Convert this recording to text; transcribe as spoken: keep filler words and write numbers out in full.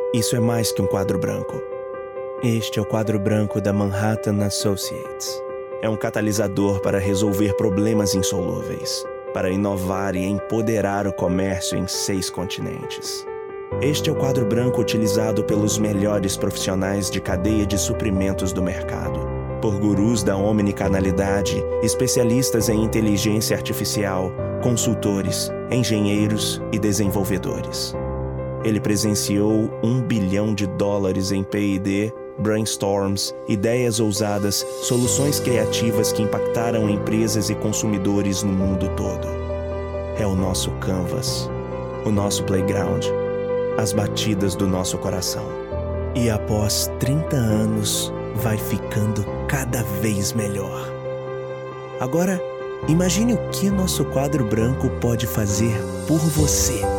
Isso é mais que um quadro branco. Este é o quadro branco da Manhattan Associates. É um catalisador para resolver problemas insolúveis, para inovar e empoderar o comércio em seis continentes. Este é o quadro branco utilizado pelos melhores profissionais de cadeia de suprimentos do mercado, por gurus da omnicanalidade, especialistas em inteligência artificial, consultores, engenheiros e desenvolvedores. Ele presenciou um bilhão de dólares em P e D, brainstorms, ideias ousadas, soluções criativas que impactaram empresas e consumidores no mundo todo. É o nosso canvas, o nosso playground, as batidas do nosso coração. E após trinta anos, vai ficando cada vez melhor. Agora, imagine o que nosso quadro branco pode fazer por você.